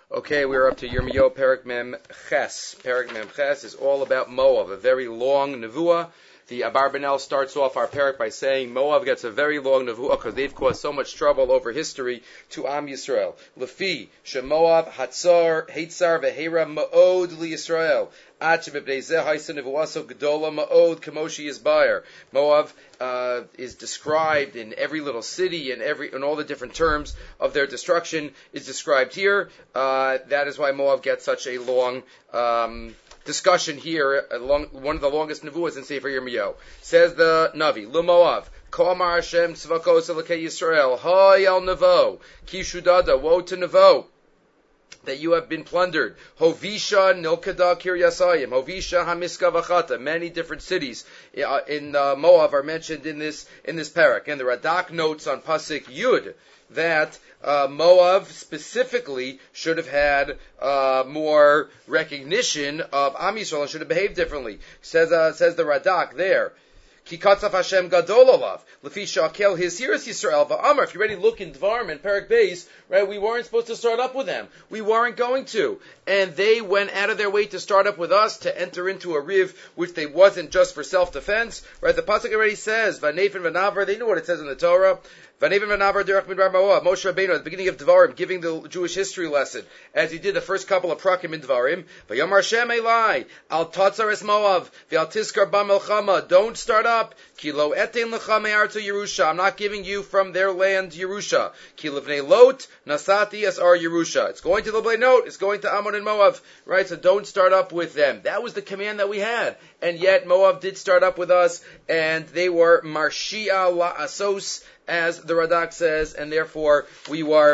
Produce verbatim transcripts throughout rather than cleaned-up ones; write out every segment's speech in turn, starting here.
Okay, we're up to Yirmiyahu Perek Mem Ches. Perek Mem Ches is all about Moav, a very long nevuah. The Abarbanel starts off our Perek by saying Moav gets a very long nevuah because they've caused so much trouble over history to Am Yisrael. Lefi Shemoav Hatzar Heitzar Vehera Ma'od Li Yisrael. Moav uh, is described in every little city and every in all the different terms of their destruction is described here. Uh, that is why Moav gets such a long um, discussion here. A long, one of the longest nevuahs in Sefer Yirmiyahu. Says the Navi, Lo Moav. K'amar Hashem tzvakos elokei Yisrael. Hay al Nevo. Kishudada. Woe to Nevo, that you have been plundered. Hovisha Nilkada Kiryasayim. Hovisha Hamiska Vachata. Many different cities uh, in uh, Moav are mentioned in this in this parak. And the Radak notes on Pasuk Yud that uh, Moav specifically should have had uh, more recognition of Am Yisrael and should have behaved differently. Says uh, says the Radak there. Ki katzaf Hashem gadol olav lefi shakel hisiris Yisrael va'amar. If you already look in Dvarim and Perek Beis, right, we weren't supposed to start up with them. We weren't going to, and they went out of their way to start up with us to enter into a riv which they wasn't just for self-defense. Right, the pasuk already says v'nefin v'navar. They knew what it says in the Torah. V'nefin v'navar derech midbar Moav. Moshe Rabbeinu at the beginning of Dvarim, giving the Jewish history lesson, as he did the first couple of prakim in Dvarim. V'yamar Shem Elai al tatzar es Moav v'al tiskar ba melchama. Don't start up. Kilo etin lecha me'arto Yerusha. I'm not giving you from their land Yerusha. Kilo v'nei lot nasati as ar Yerusha. It's going to the Bnei Note. It's going to Ammon and Moav. Right? So don't start up with them. That was the command that we had. And yet Moav did start up with us, and they were marshia la asos, as the Radak says, and therefore we were,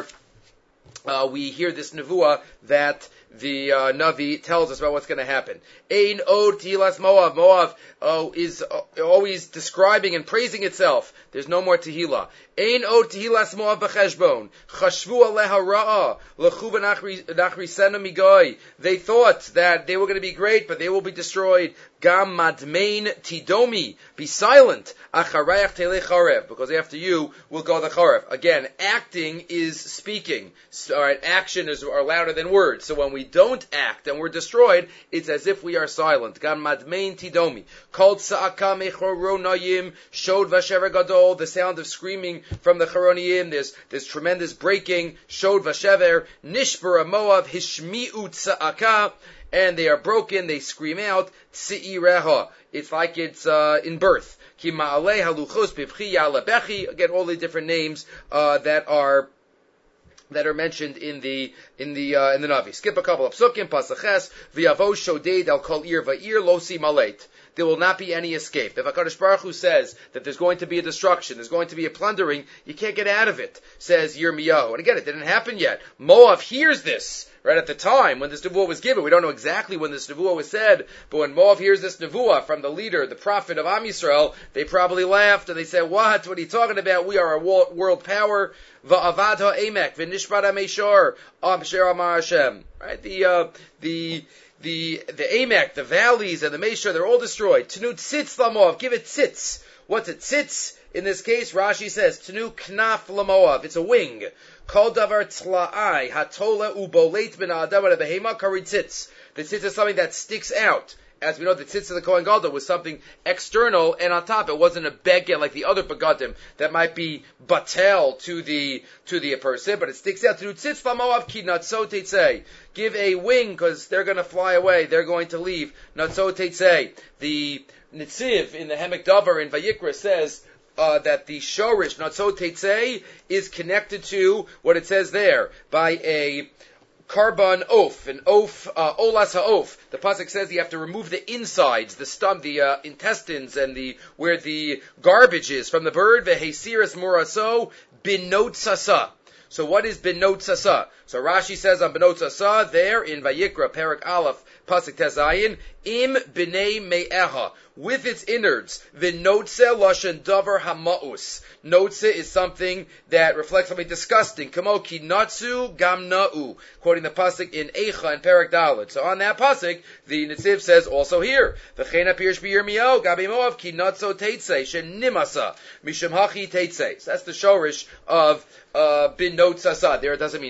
uh, we hear this nevuah that the uh, Navi tells us about what's going to happen. Ein od tihilas Moav. Moav uh, is uh, always describing and praising itself. There's no more tehillah. Ein od tihilas Moav b'cheshbon. Chashvu aleha ra'a. L'chu v'nachrisenu migoy. They thought that they were going to be great, but they will be destroyed. Gam madmein tidomi. Be silent. Acharayach telei charev. Because after you will go the charev. Again, acting is speaking. All right, action is are louder than words. So when we don't act and we're destroyed, it's as if we are silent. Gam madmein tidomi. Called sa'aka mechoronayim. Shod vashever gadol. The sound of screaming from the Charoniyim. There's there's tremendous breaking. Shod vashever. Nishbara Moav. Hishmi'u sa'aka. And they are broken, they scream out, Tsi'ireha. It's like it's uh, in birth. Ki ma'alei haluchos bivchi ya'alabechi. Again, all the different names uh, that are that are mentioned in the in the uh, in the Navi. Skip a couple of psukim. Pasaches v'yavo shodeid al kol ir va'ir lo si malet. There will not be any escape. If HaKadosh Baruch Hu says that there's going to be a destruction, there's going to be a plundering, you can't get out of it, says Yirmiyahu. And again, it didn't happen yet. Moav hears this, right at the time when this nevuah was given. We don't know exactly when this nevuah was said, but when Moav hears this nevuah from the leader, the prophet of Am Yisrael, they probably laughed and they said, what? What are you talking about? We are a world power. Va'avad ha'emek v'nishpat ha'meishor amsher amar Hashem. Right? The, uh, the, The the Amek, the valleys, and the Meshur, they're all destroyed. Tenu tzitz lamoav, give it tzitz. What's it? Tzitz, in this case, Rashi says, Tenu knaf lamoav, it's a wing. Kol davar tzla'ai, hatola uboleit ben adam behema kari tzitz. The tzitz is something that sticks out. As we know, the tzitz of the Kohen Gadol was something external, and on top, it wasn't a beged like the other begadim that might be batel to the to the person, but it sticks out. To tzitz lamoav ki natso teitzei. Give a wing because they're going to fly away. They're going to leave. Natso teitzei. The Nitziv in the Hemek Davar in Vayikra says uh, that the shorish natso teitzei is connected to what it says there by a Karban oaf, an oaf, uh, olas ha'of. The pasuk says you have to remove the insides, the stomach, the uh, intestines, and the where the garbage is from the bird. Vehesiris muraso binot sasa. So what is binot sasa? So Rashi says on binot sasa there in Vayikra Perek Aleph pasuk tezayin im b'nei me'eha, with its innards. V'notze lashon davar hamaus. Notze is something that reflects something disgusting. Kamo ki natsu gam na'u, quoting the pasuk in Eicha and Perek Dalet. So on that pasuk, the Nitziv says also here, v'chein apirish b'Yirmiyahu gabi moav ki natso teitzei shenimasa mishum hachi teitzei. So that's the shorish of uh, bin notzasa. There it doesn't mean feathers.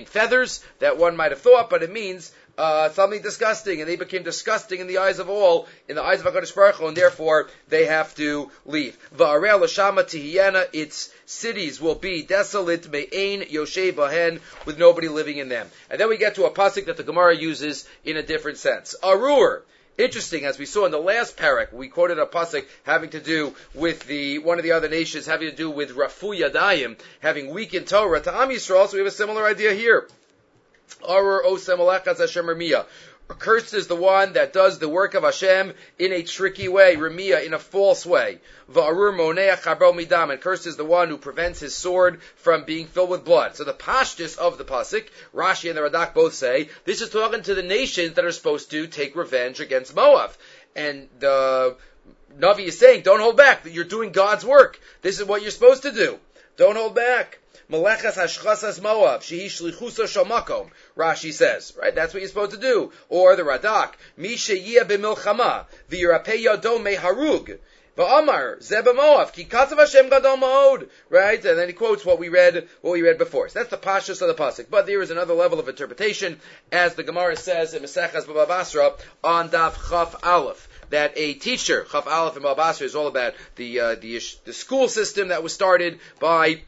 worse that one might have thought, but it means uh, something disgusting, and they became disgusting in the eyes of all, in the eyes of HaKadosh Baruch Hu, and therefore they have to leave. Va'arei l'shama tihiyena, its cities will be desolate, me'ein yoshev bahen, with nobody living in them. And then we get to a pasuk that the Gemara uses in a different sense. Arur. Interesting, as we saw in the last parak, we quoted a pasuk having to do with the one of the other nations, having to do with Rafu Yadayim, having weakened Torah to Am Yisrael, so we have a similar idea here. Arur osem alechas Hashem Ramiyah. Cursed is the one that does the work of Hashem in a tricky way, Ramiyah, in a false way. Va'arur moneach charbel midam, and cursed is the one who prevents his sword from being filled with blood. So the pashtus of the pasuk, Rashi and the Radak both say, this is talking to the nations that are supposed to take revenge against Moab. And the Navi is saying, don't hold back, that you're doing God's work. This is what you're supposed to do. Don't hold back. Melechas hashchasas Moab, shehi shlichusa shamakom. Rashi says, right? That's what you're supposed to do. Or the Radak, mi sheyia b'milchama, v'yirapei yado meharug, v'amar ze b'Moab, ki katzav Hashem gadol ma'od. Right? And then he quotes what we read, what we read before. So that's the pashtus of the pasuk. But there is another level of interpretation, as the Gemara says in Maseches Baba Basra on Daf Chaf Aleph, that a teacher, Chaf Aleph in Baba Basra, is all about the uh, the the school system that was started by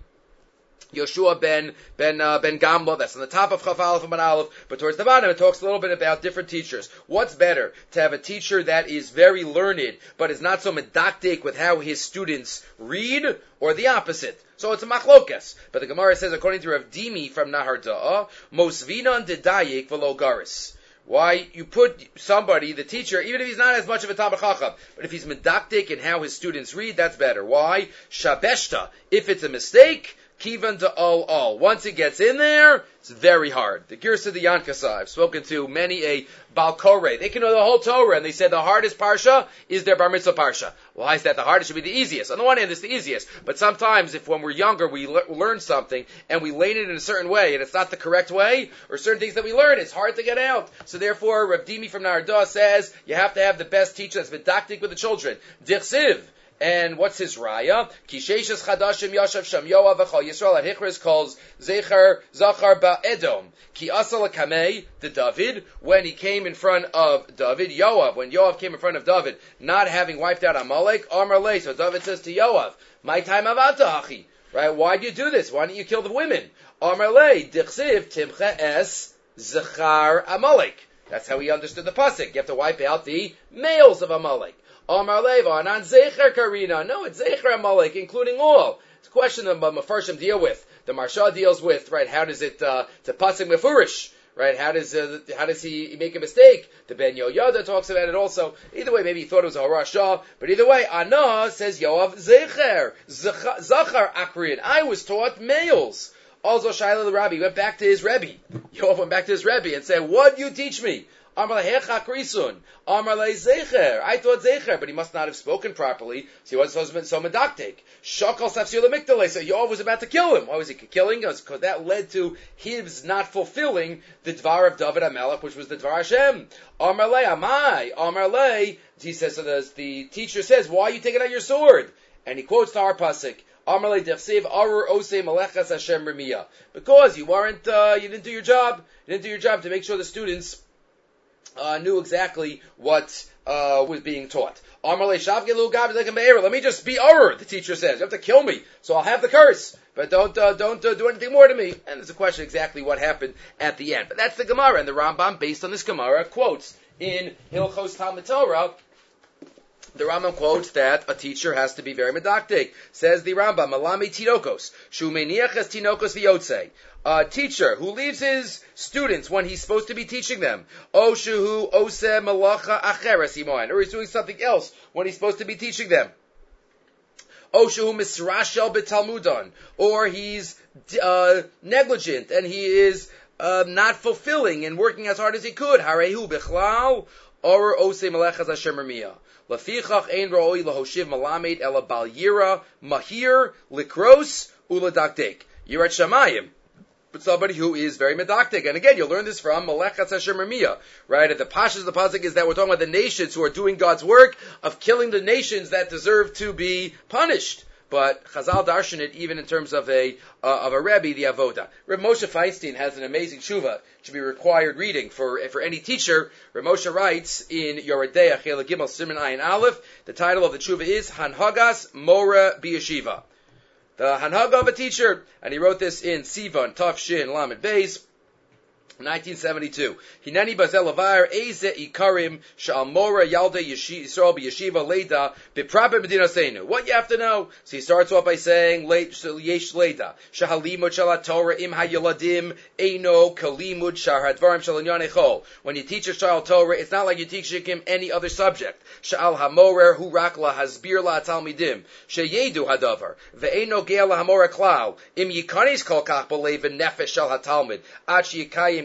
Yoshua ben ben uh, ben Gamla. That's on the top of Chaf Aleph and Ben Aleph, but towards the bottom it talks a little bit about different teachers. What's better, to have a teacher that is very learned but is not so medactic with how his students read, or the opposite? So it's a machlokes. But the Gemara says, according to Rav Dimi from Nahar Da'ah, mosvinan dedayik v'lo garis. Why you put somebody, the teacher, even if he's not as much of a Talmid Chacham, but if he's medactic in how his students read, that's better. Why? Shabeshta. If it's a mistake, Kivan to all all. Once it gets in there, it's very hard. The Girsa of the Yankasa, I've spoken to many a Balkore. They can know the whole Torah, and they said the hardest parsha is their Bar Mitzvah parsha. Why is that the hardest? It should be the easiest. On the one hand, it's the easiest. But sometimes, if when we're younger, we le- learn something, and we learn it in a certain way, and it's not the correct way, or certain things that we learn, it's hard to get out. So therefore, Rav Dimi from Narada says, you have to have the best teacher that's medactic with the children. Dichsiv. And what's his raya? Kisheishes chadashim yashav sham Yoav v'chol Yisrael. And Hichris calls Zecher Zachar ba'edom. Ki asal kamei the David, when he came in front of David. Yoav, when Yoav came in front of David, not having wiped out Amalek. Amar lei. So David says to Yoav, my time avata hachi. Right? Why do you do this? Why don't you kill the women? Amar lei. Dichsiv timcha es Zachar Amalek. That's how he understood the pasuk. You have to wipe out the males of Amalek. Amar Leva, and on Zecher Karina. No, it's Zecher Amalek, including all. It's a question that Mefarshim deal with. The Marsha deals with, right, how does it, uh, it's a pasuk mefurish, right, how does, uh, how does he make a mistake? The Ben Yoyada talks about it also. Either way, maybe he thought it was a Harashah, but either way, Anah says Yoav Zecher, Zachar Akrin. I was taught males. Also, Shaila the Rabbi went back to his Rebbe. Yoav went back to his Rebbe and said, what do you teach me? Amar lehecha krisun. Amar le zecher. I thought zecher, but he must not have spoken properly, so he wasn't so medactic. Shakal safsir lemikdale. So Yoav was about to kill him. Why was he killing us? Because that led to his not fulfilling the dvar of David HaMelech, which was the dvar Hashem. Amar le amai. Amar le. He says, so the, the teacher says, why are you taking out your sword? And he quotes the our pasuk. Amar le defsev arur osei malechas Hashem remiyah. Because you weren't, uh, you didn't do your job. You didn't do your job to make sure the students Uh, knew exactly what uh, was being taught. Let me just be Ur, the teacher says. You have to kill me, so I'll have the curse. But don't uh, don't uh, do anything more to me. And there's a question exactly what happened at the end. But that's the Gemara, and the Rambam, based on this Gemara, quotes in Hilchos Talmud Torah. The Rambam quotes that a teacher has to be very medactic. Says the Rambam, Malami Tinokos, Shumeniachas Tinokos V'yotzei. A teacher who leaves his students when he's supposed to be teaching them. O Shuhu Ose Malacha Acheres Imoin. Or he's doing something else when he's supposed to be teaching them. O Shuhu Misrashel B'Talmudon. Or he's uh, negligent and he is uh, not fulfilling and working as hard as he could. Harehu Bichlal. Or Ose Malechas Hashem Ramiyah. Lafichach ein roi lahoshiv malamed ela bal yira mahir likros uladaktek. You're at Shamayim, but somebody who is very medactic. And again, you'll learn this from Malechas Hashem Ramiyah, right? At the pashas of the pasuk is that we're talking about the nations who are doing God's work of killing the nations that deserve to be punished. but Chazal darshan it even in terms of a uh, of a Rebbe, the Avoda. Reb Moshe Feinstein has an amazing tshuva, should be required reading for for any teacher. Reb Moshe writes in Yoredei Achela Gimel Siman Ayin Aleph, the title of the tshuva is Hanhagas Mora B'Yeshiva. The Hanhaga of a teacher, and he wrote this in Sivan Tav Shin Lamed Beis, nineteen seventy-two. Hinani bazel avar eze ikarim shal mora yalde Yisrael b'yeshiva leida b'prabim medinaseinu. What you have to know? So he starts off by saying yesh leida shahalimud shal Torah im hayeladim eino kalimud shar hadvarim shal inyan echol. When you teach a child Torah, it's not like you teach him any other subject. Shal hamorer hu rak la hasbir la talmidim sheyedu hadavar ve'eino gea la hamorer klal im yikanis kol kach b'lev nefesh shal hatalmid ad sheyikayim.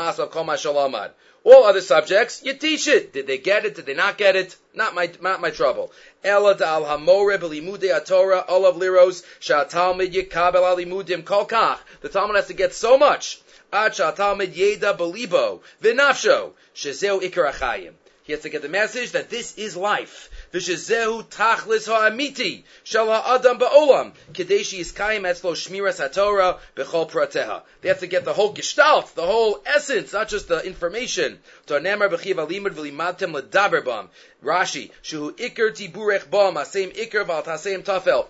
All other subjects, you teach it. Did they get it? Did they not get it? Not my, not my trouble. Ela da'al hamore b'limudei Torah olav liros sha'atalmid yikabel alimudim kol kach. The Talmud has to get so much. Ad sha'atalmid yeda b'libo v'nafsho shezeu ikar achayim. He has to get the message that this is life. V'shezehu tachlis ha'amiti shel ha'adam ba'olam kedei sheyiskayim etzlo shmiras ha'torah b'chol prateha. They have to get the whole gestalt, the whole essence, not just the information. Tornemar b'chiv alimud v'limadtem l'daber bam. Rashi, shehu ikar tiburech bam, haseim ikar v'al taseim tafel.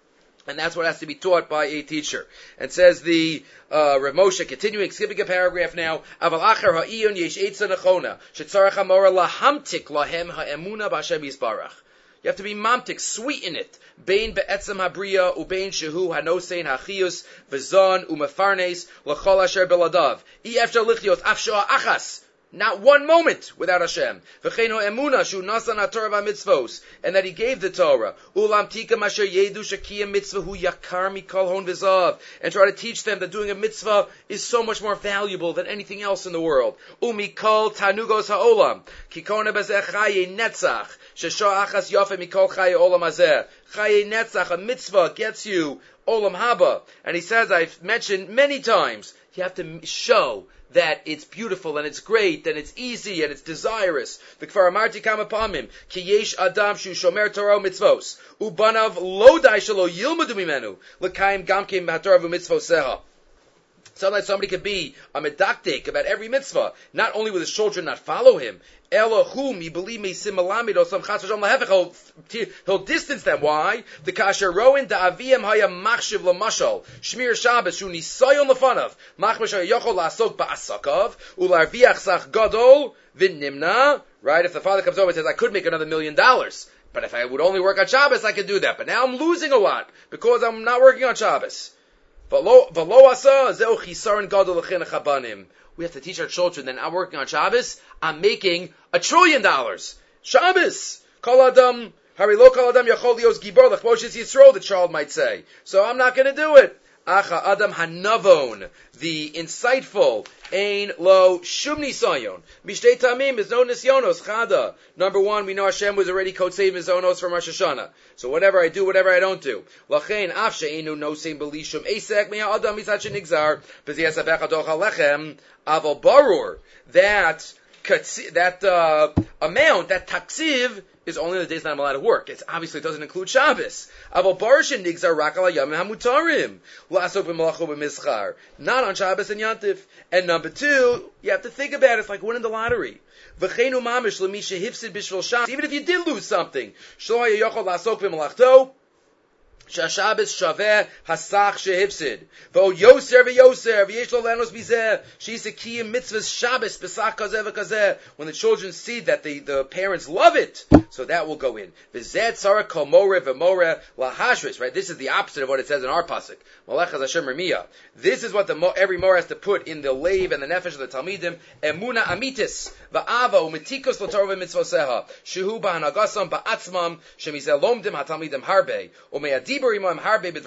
And that's what has to be taught by a teacher. And says the uh, Rav Moshe, continuing, skipping a paragraph now. Aval acher ha'iyun yesh eitzah nechona shetzarach hamora lahamtik lahem ha'emuna b'Hashem yisbarach. You have to be mamtik, sweeten it. Bein be'etzem habriya ubein shehu hanosein hachiyus v'zon umefarnes l'chol asher beladav. I efshar lichlios afshoa achas. Not one moment without Hashem. V'cheino emuna shu nasan haTorah v'mitzvos, and that He gave the Torah. Ulam tika masher yedu shakiyam mitzvah hu yakar mikol hon v'zav, and try to teach them that doing a mitzvah is so much more valuable than anything else in the world. Umikol tanugos ha'olam kikona bezeh chaye netzach shesha achas yafe mikol chaye olam hazeh. Chaye netzach, a mitzvah gets you olam haba, and he says, I've mentioned many times, you have to show that it's beautiful and it's great and it's easy and it's desirous. V'kvar amarti kama pamim ki yesh adam shu shomer Torah mitzvos ubanav lo dai shelo yilmadu mimenu l'kayim gamkim haTorah v'mitzvoseha. Sometimes somebody could be a medaktik about every mitzvah, not only will his children not follow him, Elohum, you believe me, simalamid or some chas v'shom lahefech, he'll distance them. Why? The kasher roin da'aviyam haya machshiv l'mashal, shmir Shabbos, shu nisayon l'fanav, machmash ha'yochol la'asok ba'asakav, u'larviach sach gadol, v'nimna, right? If the father comes over and says, I could make another million dollars, but if I would only work on Shabbos, I could do that. But now I'm losing a lot, because I'm not working on Shabbos. We have to teach our children that I'm working on Shabbos, I'm making a trillion dollars. Shabbos! Kol adam, harilo kol adam yachol lios gibor lechmoshes Yisro, the child might say. So I'm not going to do it. Acha adam hanavon, the insightful, ein lo shum nisayon. Mishtei tamim is no nisyonos chada. Number one, we know Hashem was already kotzei mizonos from Rosh Hashanah. So whatever I do, whatever I don't do. Lachein af she'enu nosein belishum esek mi ha'adam misat shenigzar b'ziyas avecha doch halechem aval barur, that that uh, amount, that taksiv, is only the days that I'm allowed to work. It obviously doesn't include Shabbos. Not on Shabbos and Yantif. And number two, you have to think about it. It's like winning the lottery. Even if you did lose something, Shabbos shaveh hasach shehipsid. Vo yoser v'yoser v'yesh lo lanos bizeh. She's a kiyum mitzvahs Shabbos b'sach kazeh v'kazeh. When the children see that the, the parents love it, so that will go in. V'zeh tzara kol moreh v'moreh lahashris. Right? This is the opposite of what it says in our pasuk. Malachas Hashem Ramiyah. This is what the every moreh has to put in the leiv and the nefesh of the talmidim. Emuna amitis va'ava u'metikos l'torah v'mitzvoseha. Shehu ba'hanagasam ba'atzmam shemizeh lomdim hatalmidim harbe u'meyadi. And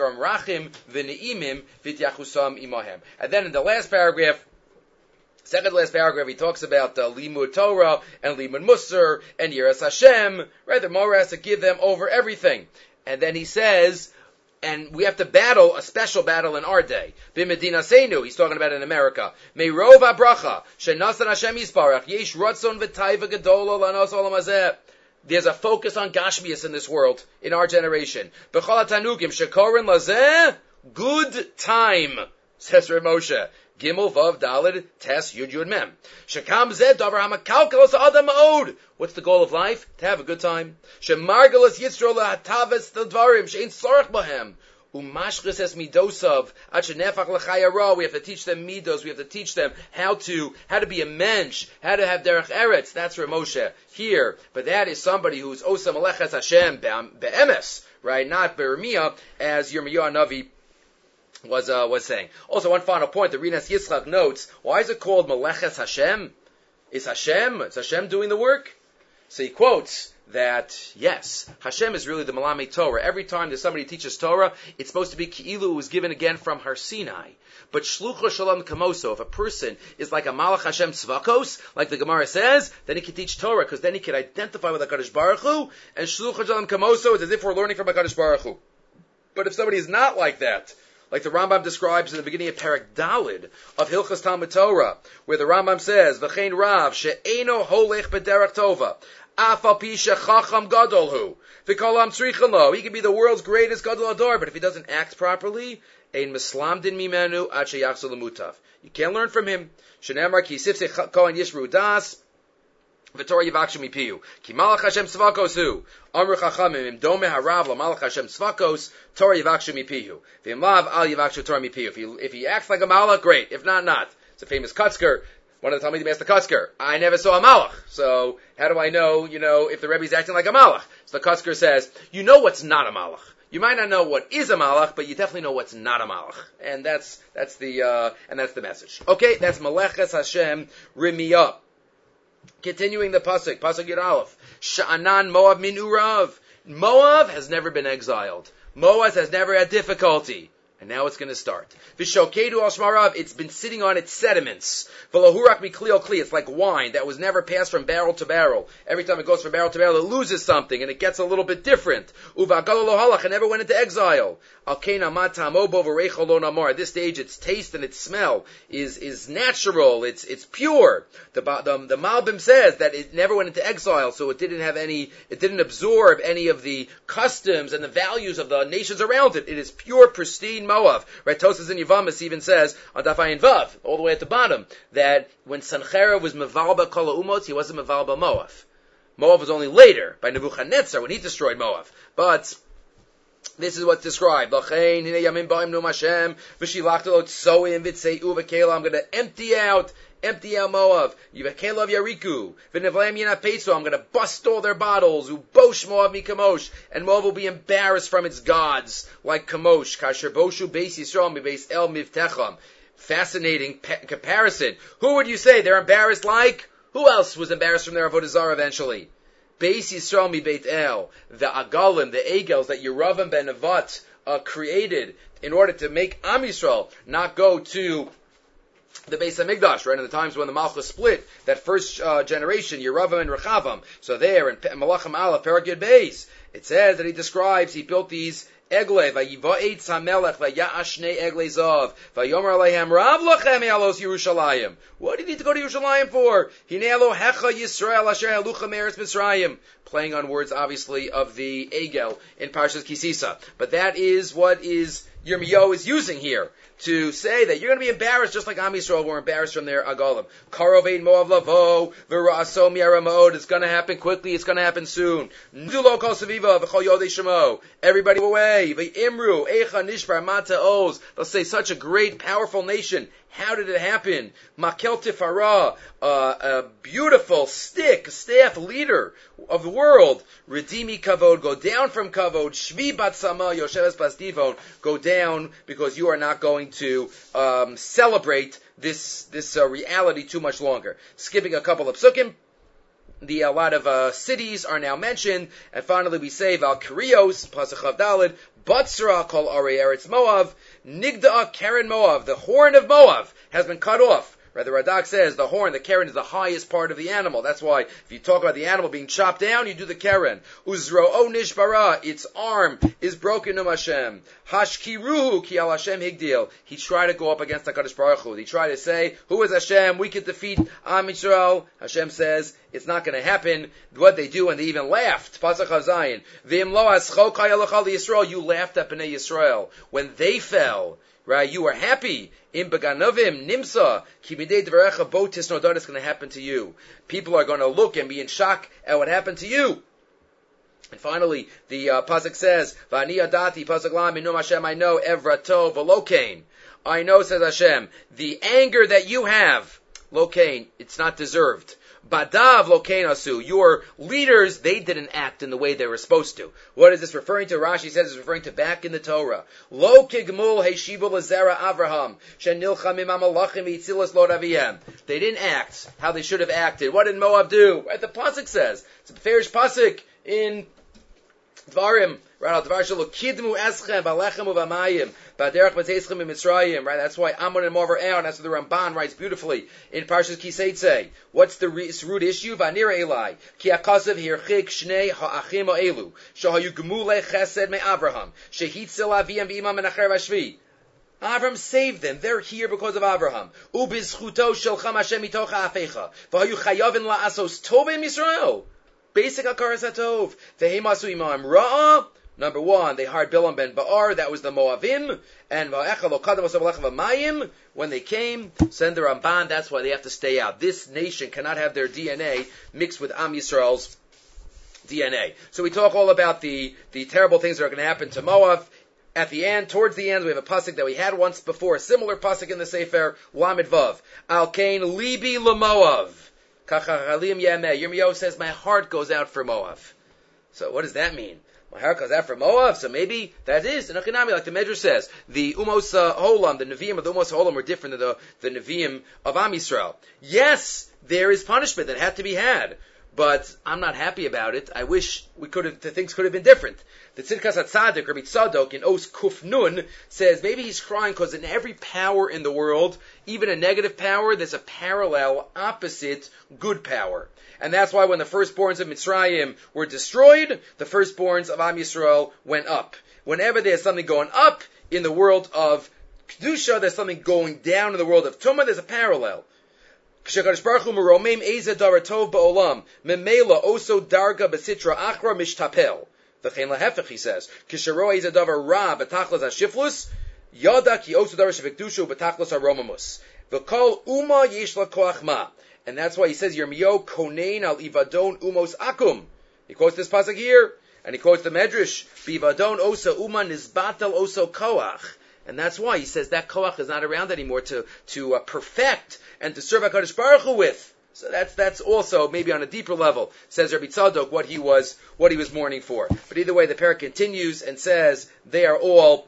then in the last paragraph, second to last paragraph, he talks about uh, Limud Torah and Limud Musar and Yiras Hashem. Right, the Morah has to give them over everything. And then he says, and we have to battle a special battle in our day. B'Medina Seinu, he's talking about in America. Meirov habracha shenasan Hashem yisparach yesh ratzon v'taiva gedola lanos olam hazeh. There's a focus on Gashmias in this world, in our generation. B'chol hatanukim shekorin lazeh, good time, says Reb Moshe. Gimel Vav Daled Tes Yud Yud Mem. Shekam Zed Davar Hamakalkalos Adam Ma'od. What's the goal of life? To have a good time. Shemargalos Yitzro LaHataves Tadvarim Shein Tzorach Bahem. Umashchus Es Midosav Ad Shenefach L'Chayara. We have to teach them midos. We have to teach them how to how to be a mensch, how to have derech eretz. That's Reb Moshe here. But that is somebody who's Osa Meleches Hashem Be'emes, right? Not Be'ermiyah, as Yirmiyahu Navi was uh, was saying. Also, one final point, the Rinas Yitzchak notes, why is it called Meleches Hashem? Is Hashem, is Hashem doing the work? So he quotes that, yes, Hashem is really the Malamed Torah. Every time that somebody teaches Torah, it's supposed to be Ki'ilu was given again from Har Sinai. But Shlucha Shalom Kamoso, if a person is like a Malach Hashem Tzvakos, like the Gemara says, then he can teach Torah, because then he can identify with HaKadosh Baruch Hu, and Shlucha Shalom Kamoso is as if we're learning from HaKadosh Baruch Hu. But if somebody is not like that, like the Rambam describes in the beginning of Perek Dalid of Hilchas Talmud Torah, where the Rambam says, "V'chein Rav she'eno holech b'derech tova, afal pi shechacham gadol hu, v'kol am tzrichan lo." He could be the world's greatest gadol ador, but if he doesn't act properly, ein mislamdin mimenu ad sheyachzor lemutav. You can't learn from him. Shenemar ki sifsei kohen yishru das. V'torah yivakshu mipiyu. Ki malach Hashem tzvakos hu. Amru chachamim im dome harav la malach Hashem tzvakos, Torah yivakshu mipiyu. V'im lav al yivakshu Torah mipiyu. If he, if he acts like a malach, great. If not, not. It's a famous Kutzker. One of the Talmidim asked the Kutzker, I never saw a malach. So, how do I know, you know, if the Rebbe's acting like a malach? So the Kutzker says, you know what's not a malach. You might not know what is a malach, but you definitely know what's not a malach. And that's, that's the, uh, and that's the message. Okay, that's Meleches Hashem Rimiyah. Continuing the pasuk, pasuk Yud Aleph. Sha'anan Moab min Urav. Moab has never been exiled. Moab has never had difficulty. And now it's going to start. Vishokedu al shmarav, it's been sitting on its sediments. V'lohurak miklio kli, it's like wine that was never passed from barrel to barrel. Every time it goes from barrel to barrel, it loses something, and it gets a little bit different. Uvagalo lo halach, it never went into exile. Al kein amat tamobo v'reicho lo namar. At this stage, its taste and its smell is is natural. It's it's pure. The the, the Malbim says that it never went into exile, so it didn't have any. It didn't absorb any of the customs and the values of the nations around it. It is pure, pristine Moab. Right? Tosas in Yavamas even says on Dafayin Vav, all the way at the bottom, that when Sancherah was Mevalba Kol Umot, he wasn't Mevalba Moab. Moab was only later by Nebuchadnezzar when he destroyed Moab. But this is what's described. I'm going to empty out, empty out Moab. I'm going to bust all their bottles. Ubosh Moab mi kamosh. And Moab will be embarrassed from its gods, like kamosh. Kasher boshu beis Yisrael mi beis el mivtecham. Fascinating pe- comparison. Who would you say they're embarrassed like? Who else was embarrassed from their Avodah Zarah eventually? Beis Yisrael mi Beit El, the Agalim, the Egels that Yeravam ben Nevat uh, created in order to make Am Yisrael not go to the Beis HaMikdash, right? In the times when the Malchus split, that first uh, generation, Yeravam and Rechavam. So there in Malachim Aleph, Perek Yud Beis, it says that he describes, he built these Egle, Vayivo'etz HaMelech, Vaya'ash Shnei Egle Zav, Vayomer Aleihem, Rav Lochem Yalos Yerushalayim. What did he need to go to Yerushalayim for? Hinei Elohecha Yisrael Asher Halucha Meretz Mitzrayim. Playing on words, obviously, of the Egel in Parshas Kisisa. But that is what is Yirmiyahu is using here, to say that you're going to be embarrassed just like Am Yisrael were embarrassed from their Agalim. Karovein Moav Lavo, V'ra'aso Mi'ara Ma'od. It's going to happen quickly, it's going to happen soon. Ndulo Kol Saviva, V'chol Yodei Shemo. Everybody away. V'imru, Eicha Nishbar Mata Oz. They'll say, such a great, powerful nation. How did it happen? Makel Tifara, uh, a beautiful stick, staff leader of the world. Redimi Kavod, go down from Kavod. Shvi Batsama, Yosheves Basdivon, go down because you are not going to um, celebrate this this uh, reality too much longer. Skipping a couple of psukim. The a lot of uh, cities are now mentioned, and finally we say Valkyrios, Pasach Chav Daled, Batsra Kol Arei Eretz Moav, Nigda Keren Moav, the horn of Moav has been cut off. Right? The Radak says the horn, the keren, is the highest part of the animal. That's why if you talk about the animal being chopped down, you do the keren. Uzro o nishbara, its arm is broken to Hashem. Hashkiruhu ki al Hashem higdil. He tried to go up against HaKadosh Baruch Hu. He tried to say, who is Hashem? We can defeat Am Yisrael. Hashem says, it's not going to happen. What they do, and they even laughed. Pasach HaZayin. V'im lo aschok hayalachal Yisrael. You laughed at Bnei Yisrael. When they fell, right, you were happy. Im beganovim nimsa ki midei dvarecha botis nodar is going to happen to you. People are going to look and be in shock at what happened to you. And finally, the uh, pasuk says, "Vani adati pasuk lam minum Hashem." I know evrato v'lokain. I know, says Hashem, the anger that you have, lokain, it's not deserved. Badav lokain asu. Your leaders, they didn't act in the way they were supposed to. What is this referring to? Rashi says it's referring to back in the Torah. Lo kigmul heishivu lezera Avraham shenilcham imam malachim v'yitzilas lo aviyem. They didn't act how they should have acted. What did Moab do? Right, the pasuk says. It's a farish pasuk in Dvarim. Right, al dvar shelo kidmu eschem v'alechem u'v'amayim b'aderech b'teischem Mitzrayim. Right, that's why Ammon and Moab are out. That's what the Ramban writes beautifully in Parshas Kiseitze. What's the root issue? V'anir Eli ki akasav hirchik shnei ha'achim ha'elu shahayu gemulei chesed me'Avraham shehitzel aviyam v'imam menacher v'ashvi. Avram saved them. They're here because of Avraham. Ubizchuto shelcham Hashem mitoch ha'afecha v'hayu chayavin la'asos tovim Yisrael. Basic akaras hatov. V'hem asu imam ra'ah. Number one, they hired Bilam ben Ba'ar, that was the Moavim, and when they came, send the Ramban, that's why they have to stay out. This nation cannot have their D N A mixed with Am Yisrael's D N A. So we talk all about the, the terrible things that are going to happen to Moab. At the end, towards the end, we have a pasuk that we had once before, a similar pasuk in the Sefer, Lamed Vav. Al Kain Libi LaMoav. Kachachalim Yameh. Yirmiyahu says, my heart goes out for Moab. So what does that mean? My heart goes out for Moab, so maybe that is an Achinami, like the Medrash says. The Umos uh, Holam, the Nevi'im of the Umos Holam were different than the, the Nevi'im of Am Yisrael. Yes, there is punishment that had to be had, but I'm not happy about it. I wish we could have, the things could have been different. The Tzidkas HaTzadik, Rabbi Tzadok, in Os Kuf Nun, says maybe he's crying because in every power in the world, even a negative power, there's a parallel, opposite, good power. And that's why when the firstborns of Mitzrayim were destroyed, the firstborns of Am Yisrael went up. Whenever there's something going up in the world of Kedusha, there's something going down in the world of Tumah, there's a parallel. K'shekadosh Baruch Hu meromim eza dara tov ba'olam, memela oso darga besitra achra mishtapel. V'chein lahefech, he says, K'shero eza davar ra betachlas hashiflus, yada ki oso dara shevikdushu betachlas haromamus. V'kol uma yesh la koach ma. And that's why he says, Yirmiyahu konein al ivadon umos akum. He quotes this pasuk here, and he quotes the Medrash, Bivadon osa uma nizbatel oso koach. And that's why he says that koach is not around anymore to, to uh, perfect and to serve HaKadosh Baruch Hu with. So that's, that's also maybe on a deeper level, says Rabbi Tzadok, what he was, what he was mourning for. But either way, the parak continues and says, they are all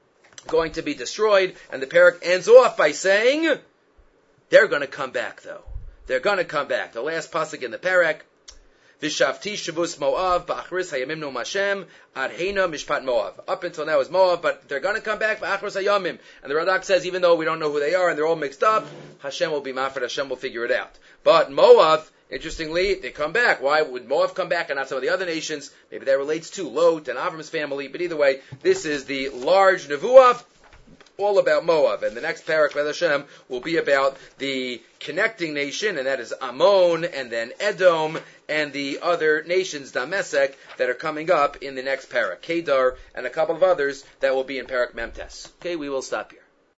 going to be destroyed, and the parak ends off by saying, they're going to come back though. They're going to come back. The last pasuk in the parak, Vishavti Shavus Moav Ba'achris Hayamim Nom Hashem Adheina Mishpat Moav. Up until now is Moav, but they're going to come back Ba'achris Hayamim. And the Radak says, even though we don't know who they are and they're all mixed up, Hashem will be mafred. Hashem will figure it out. But Moav, interestingly, they come back. Why would Moav come back and not some of the other nations? Maybe that relates to Lot and Avram's family. But either way, this is the large Nevuah, all about Moab. And the next parak, B'ez Hashem, will be about the connecting nation, and that is Ammon, and then Edom, and the other nations, Damasek, that are coming up in the next parak. Kedar, and a couple of others that will be in parak Memtes. Okay, we will stop here.